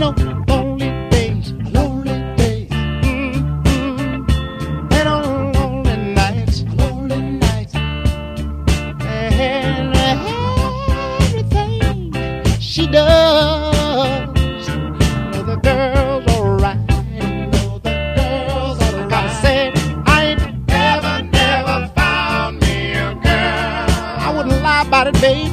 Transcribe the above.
on lonely days, lonely days. And on lonely nights, lonely nights. And everything she does, know the girl's alright. Know the girl's alright. I said I ain't never found me a girl. I wouldn't lie about it, babe.